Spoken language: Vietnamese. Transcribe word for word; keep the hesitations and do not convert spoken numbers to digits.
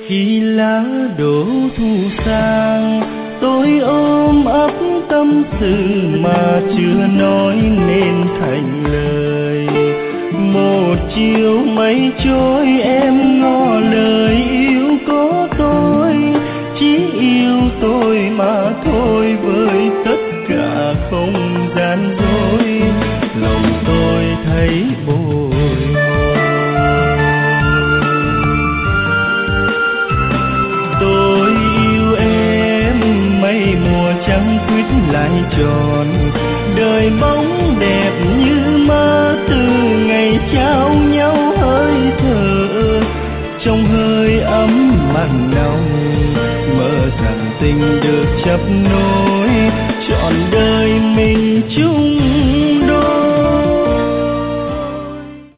khi lá đổ thu sang, tôi ôm ấp tâm sự mà chưa nói nên thành lời. Một chiều mây trôi em ngỏ lời yêu có tôi, chỉ yêu tôi mà thôi, với tất cả không gian dối, lòng tôi thấy bồi hồi. Tôi yêu em mấy mùa trăng quýt lại tròn, đời bóng đẹp như mơ từ ngày trao nhau hơi thở. Trong hơi ấm mặn nồng mơ rằng tình được chấp nối, trọn đời mình chung